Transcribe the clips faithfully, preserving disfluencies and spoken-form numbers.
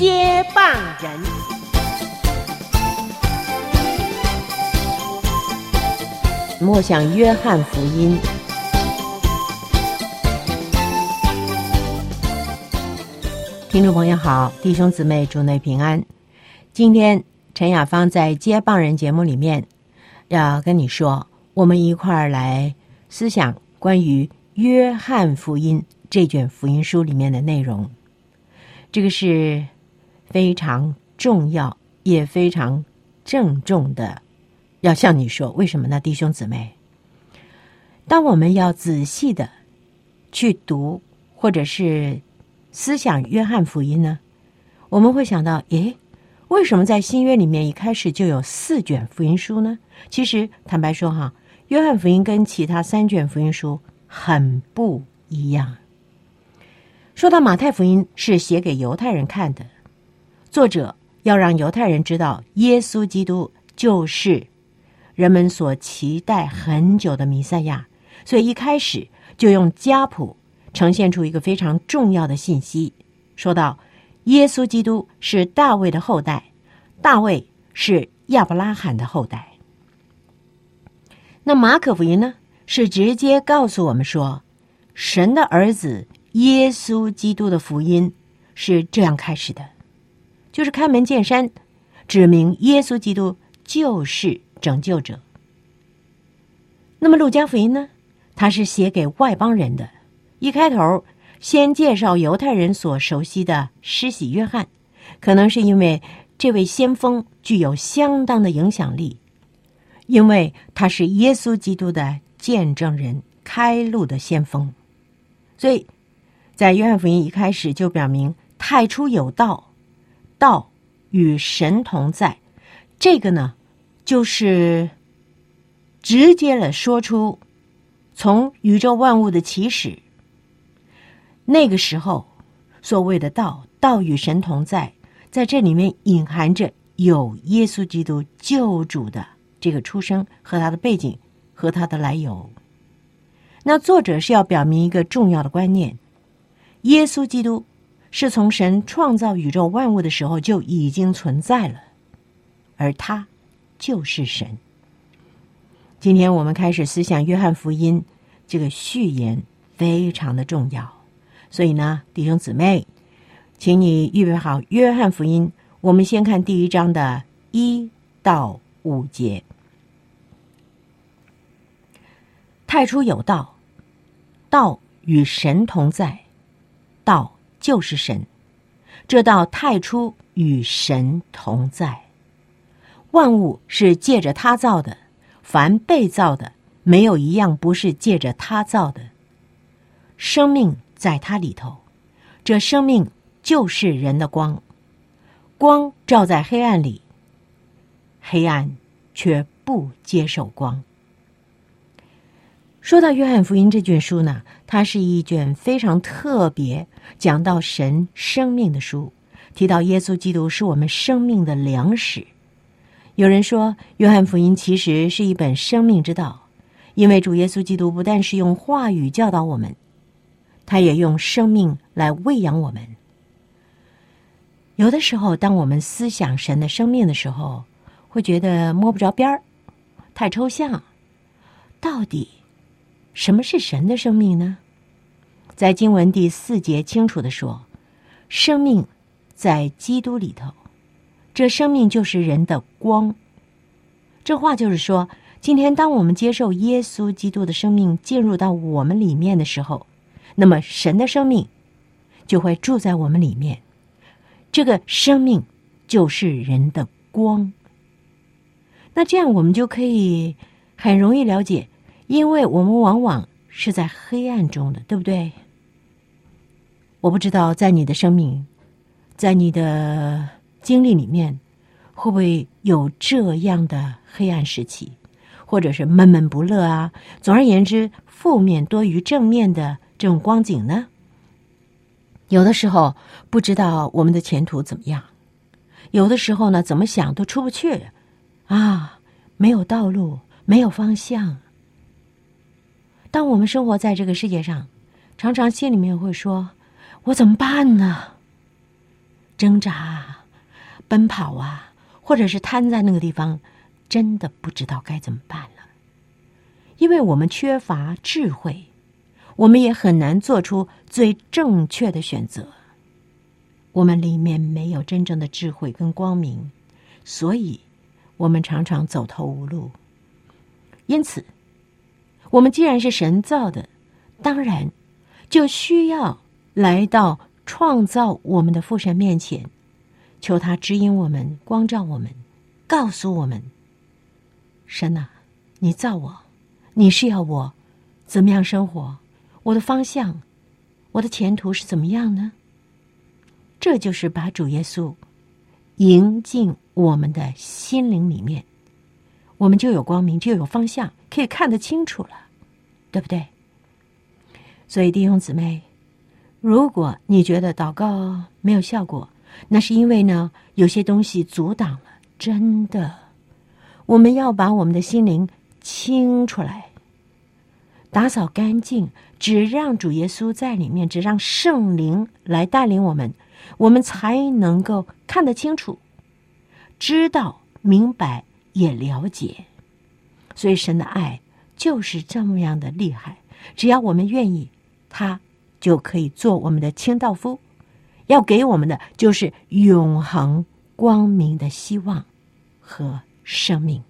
接棒人。默想约翰福音。听众朋友好，弟兄姊妹主内平安。今天陈雅芳在接棒人节目里面要跟你说，我们一块儿来思想关于约翰福音这卷福音书里面的内容。这个是非常重要也非常郑重的要向你说，为什么呢？弟兄姊妹，当我们要仔细的去读或者是思想约翰福音呢，我们会想到，诶，为什么在新约里面一开始就有四卷福音书呢？其实坦白说哈，约翰福音跟其他三卷福音书很不一样。说到马太福音是写给犹太人看的，作者要让犹太人知道耶稣基督就是人们所期待很久的弥赛亚，所以一开始就用家谱呈现出一个非常重要的信息，说到耶稣基督是大卫的后代，大卫是亚伯拉罕的后代。那马可福音呢，是直接告诉我们说，神的儿子耶稣基督的福音是这样开始的，就是开门见山指明耶稣基督就是拯救者。那么路加福音呢，它是写给外邦人的，一开头先介绍犹太人所熟悉的施洗约翰，可能是因为这位先锋具有相当的影响力，因为他是耶稣基督的见证人，开路的先锋。所以在约翰福音一开始就表明太初有道，道与神同在，这个呢就是直接了说出从宇宙万物的起始，那个时候所谓的道，道与神同在，在这里面隐含着有耶稣基督救主的这个出生和他的背景和他的来由。那作者是要表明一个重要的观念，耶稣基督是从神创造宇宙万物的时候就已经存在了，而他就是神。今天我们开始思想约翰福音，这个序言非常的重要，所以呢，弟兄姊妹，请你预备好约翰福音，我们先看第一章的一到五节。太初有道，道与神同在，道就是神，这道太初与神同在。万物是借着他造的，凡被造的，没有一样不是借着他造的。生命在他里头，这生命就是人的光，光照在黑暗里，黑暗却不接受光。说到约翰福音这卷书呢，它是一卷非常特别讲到神生命的书，提到耶稣基督是我们生命的粮食。有人说约翰福音其实是一本生命之道，因为主耶稣基督不但是用话语教导我们，他也用生命来喂养我们。有的时候当我们思想神的生命的时候，会觉得摸不着边儿，太抽象。到底什么是神的生命呢？在经文第四节清楚地说，生命在基督里头，这生命就是人的光。这话就是说，今天当我们接受耶稣基督的生命进入到我们里面的时候，那么神的生命就会住在我们里面，这个生命就是人的光。那这样我们就可以很容易了解，因为我们往往是在黑暗中的，对不对？我不知道在你的生命，在你的经历里面，会不会有这样的黑暗时期，或者是闷闷不乐啊，总而言之负面多于正面的这种光景呢？有的时候不知道我们的前途怎么样，有的时候呢怎么想都出不去啊，没有道路，没有方向。当我们生活在这个世界上，常常心里面会说，我怎么办呢？ 挣扎啊、奔跑啊，或者是瘫在那个地方，真的不知道该怎么办了。因为我们缺乏智慧，我们也很难做出最正确的选择。我们里面没有真正的智慧跟光明，所以我们常常走投无路。因此，我们既然是神造的，当然就需要来到创造我们的父神面前，求他指引我们，光照我们，告诉我们：神啊，你造我，你是要我怎么样生活？我的方向，我的前途是怎么样呢？这就是把主耶稣迎进我们的心灵里面，我们就有光明，就有方向，可以看得清楚了，对不对？所以弟兄姊妹，如果你觉得祷告没有效果，那是因为呢，有些东西阻挡了。真的，我们要把我们的心灵清出来，打扫干净，只让主耶稣在里面，只让圣灵来带领我们，我们才能够看得清楚，知道、明白也了解。所以神的爱就是这么样的厉害，只要我们愿意，他就可以做我们的清道夫，要给我们的就是永恒光明的希望和生命。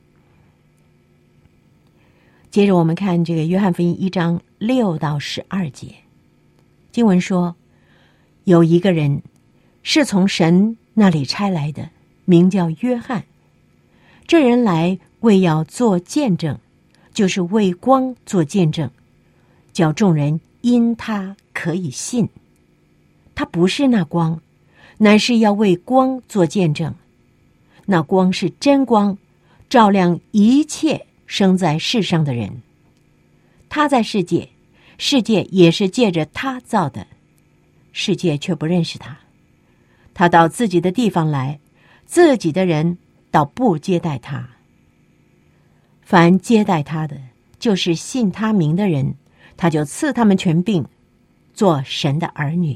接着我们看这个约翰福音一章六到十二节，经文说，有一个人是从神那里差来的，名叫约翰。这人来为要做见证，就是为光做见证，叫众人因他可以信。他不是那光，乃是要为光做见证。那光是真光，照亮一切生在世上的人。他在世界，世界也是借着他造的，世界却不认识他。他到自己的地方来，自己的人倒不接待他。凡接待他的，就是信他名的人，他就赐他们权柄，做神的儿女。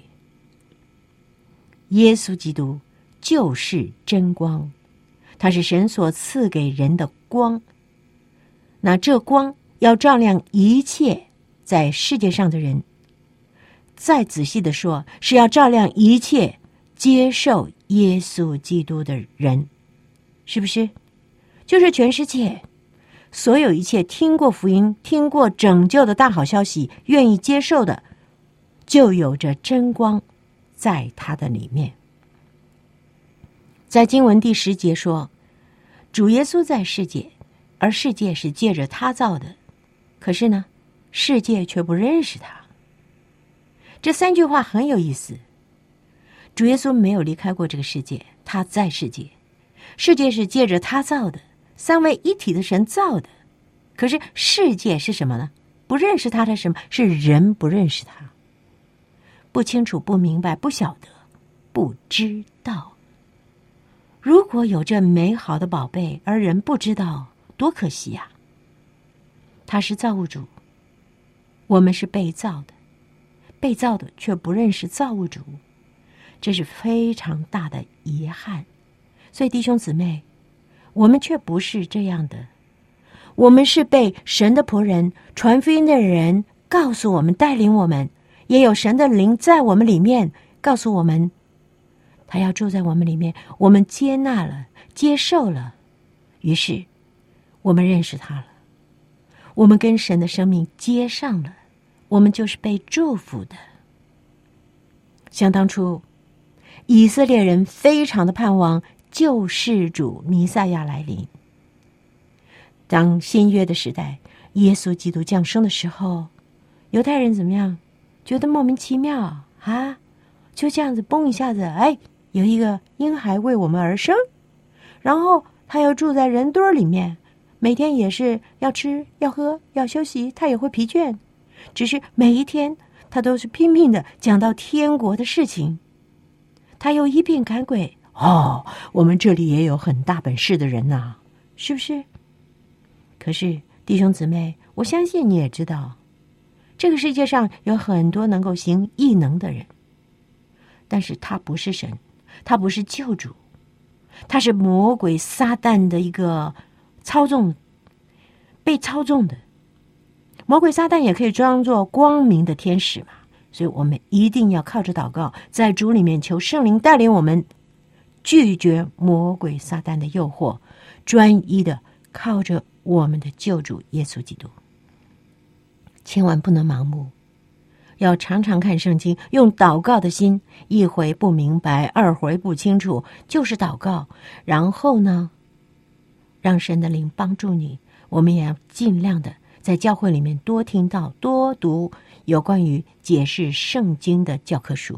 耶稣基督就是真光，他是神所赐给人的光。那这光要照亮一切在世界上的人，再仔细的说，是要照亮一切接受耶稣基督的人，是不是？就是全世界所有一切听过福音、听过拯救的大好消息、愿意接受的，就有着真光在他的里面。在经文第十节说，主耶稣在世界，而世界是借着他造的，可是呢，世界却不认识他。这三句话很有意思。主耶稣没有离开过这个世界，他在世界，世界是借着他造的，三位一体的神造的。可是世界是什么呢？不认识他的什么？是人不认识他，不清楚、不明白、不晓得、不知道。如果有这美好的宝贝，而人不知道，多可惜呀！他是造物主，我们是被造的，被造的却不认识造物主，这是非常大的遗憾。所以弟兄姊妹，我们却不是这样的，我们是被神的仆人、传福音的人告诉我们、带领我们，也有神的灵在我们里面告诉我们，他要住在我们里面，我们接纳了、接受了，于是我们认识他了，我们跟神的生命接上了，我们就是被祝福的。想当初以色列人非常的盼望救世主弥赛亚来临，当新约的时代耶稣基督降生的时候，犹太人怎么样？觉得莫名其妙啊，就这样子嘣一下子，哎，有一个婴孩为我们而生，然后他又住在人堆里面，每天也是要吃要喝要休息，他也会疲倦，只是每一天他都是拼命的讲到天国的事情。他又一并赶鬼，哦，我们这里也有很大本事的人呐，是不是？可是弟兄姊妹，我相信你也知道，这个世界上有很多能够行异能的人，但是他不是神， 他不是救主，他是魔鬼撒旦的一个操纵，被操纵的。魔鬼撒旦也可以装作光明的天使嘛，所以我们一定要靠着祷告，在主里面求圣灵带领我们拒绝魔鬼撒旦的诱惑，专一的靠着我们的救主耶稣基督。千万不能盲目，要常常看圣经，用祷告的心，一回不明白，二回不清楚，就是祷告。然后呢，让神的灵帮助你。我们也要尽量的在教会里面多听到、多读有关于解释圣经的教科书。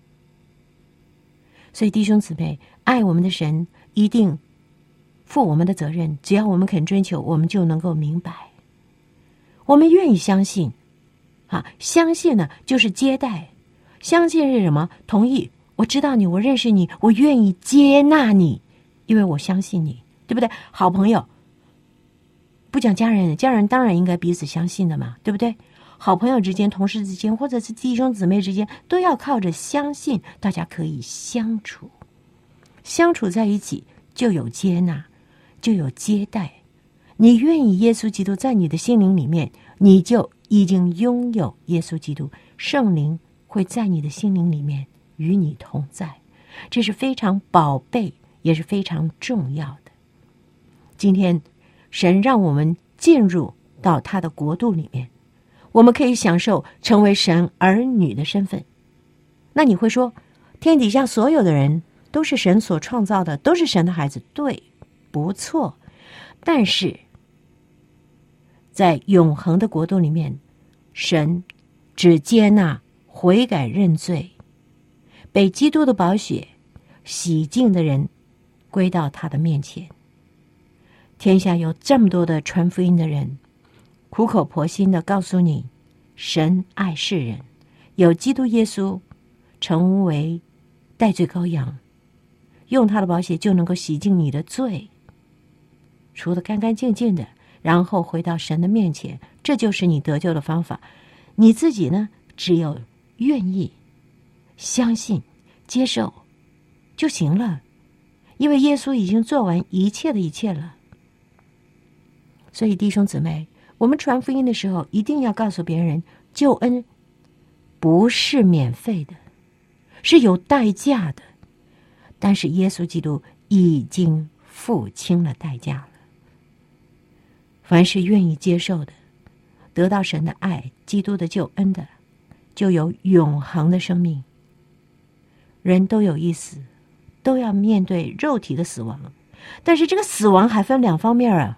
所以弟兄姊妹，爱我们的神一定负我们的责任，只要我们肯追求，我们就能够明白。我们愿意相信啊，相信呢就是接待，相信是什么？同意，我知道你，我认识你，我愿意接纳你，因为我相信你，对不对？好朋友，不讲家人，家人当然应该彼此相信的嘛，对不对？好朋友之间、同事之间，或者是弟兄姊妹之间，都要靠着相信，大家可以相处，相处在一起就有接纳，就有接待。你愿意耶稣基督在你的心灵里面，你就已经拥有耶稣基督，圣灵会在你的心灵里面与你同在，这是非常宝贝，也是非常重要的。今天神让我们进入到他的国度里面，我们可以享受成为神儿女的身份。那你会说，天底下所有的人都是神所创造的，都是神的孩子，对，不错。但是在永恒的国度里面，神只接纳悔改认罪、被基督的宝血洗净的人归到他的面前。天下有这么多的传福音的人，苦口婆心的告诉你，神爱世人，有基督耶稣成为代罪羔羊，用他的宝血就能够洗净你的罪，除得干干净净的，然后回到神的面前，这就是你得救的方法。你自己呢，只有愿意相信接受就行了，因为耶稣已经做完一切的一切了。所以弟兄姊妹，我们传福音的时候一定要告诉别人，救恩不是免费的，是有代价的，但是耶稣基督已经付清了代价了。凡是愿意接受的，得到神的爱、基督的救恩的，就有永恒的生命。人都有一死，都要面对肉体的死亡，但是这个死亡还分两方面啊。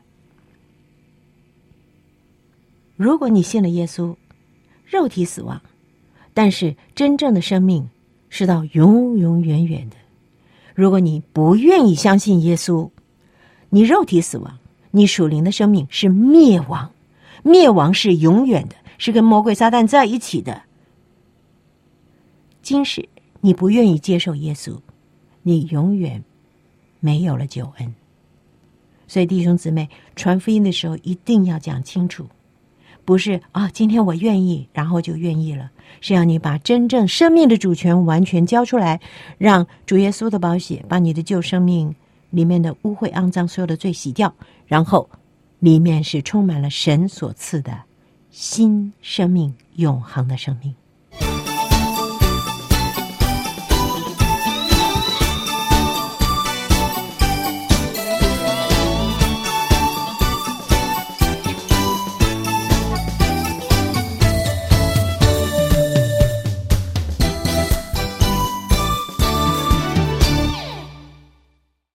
如果你信了耶稣，肉体死亡，但是真正的生命是到永永远远的。如果你不愿意相信耶稣，你肉体死亡，你属灵的生命是灭亡，灭亡是永远的，是跟魔鬼撒旦在一起的。今世你不愿意接受耶稣，你永远没有了救恩。所以弟兄姊妹，传福音的时候一定要讲清楚，不是啊，今天我愿意，然后就愿意了，是要你把真正生命的主权完全交出来，让主耶稣的宝血把你的旧生命里面的污秽肮脏所有的罪洗掉，然后里面是充满了神所赐的新生命，永恒的生命。